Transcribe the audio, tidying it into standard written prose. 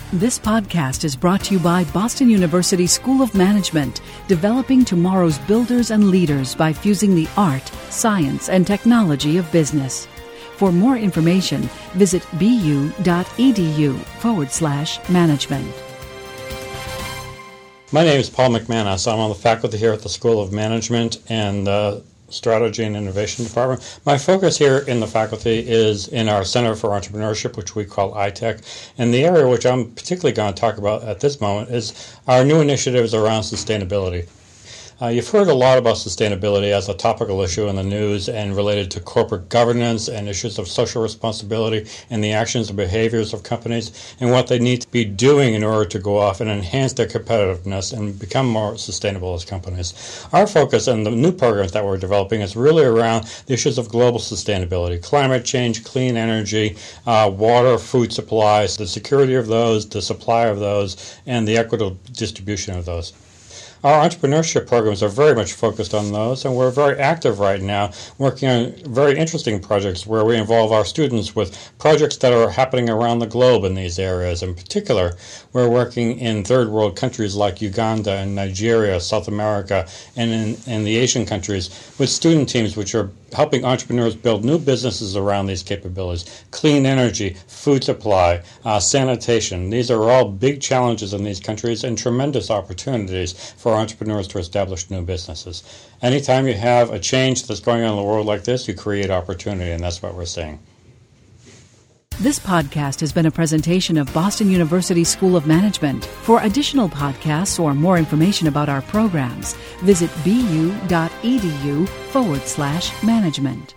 This podcast is brought to you by Boston University School of Management, developing tomorrow's builders and leaders by fusing the art, science, and technology of business. For more information, visit bu.edu/management. My name is Paul McManus. I'm on the faculty here at the School of Management and Strategy and Innovation Department. My focus here in the faculty is in our Center for Entrepreneurship, which we call iTech. And the area which I'm particularly going to talk about at this moment is our new initiatives around sustainability. You've heard a lot about sustainability as a topical issue in the news and related to corporate governance and issues of social responsibility and the actions and behaviors of companies and what they need to be doing in order to go off and enhance their competitiveness and become more sustainable as companies. Our focus and the new programs that we're developing is really around the issues of global sustainability, climate change, clean energy, water, food supplies, the security of those, the supply of those, and the equitable distribution of those. Our entrepreneurship programs are very much focused on those, and we're very active right now working on very interesting projects where we involve our students with projects that are happening around the globe in these areas. In particular, we're working in third world countries like Uganda and Nigeria, South America, and in the Asian countries with student teams which are helping entrepreneurs build new businesses around these capabilities. Clean energy, food supply, sanitation. These are all big challenges in these countries and tremendous opportunities for entrepreneurs to establish new businesses. Anytime you have a change that's going on in the world like this, you create opportunity, and that's what we're seeing. This podcast has been a presentation of Boston University School of Management. For additional podcasts or more information about our programs, visit bu.edu/management.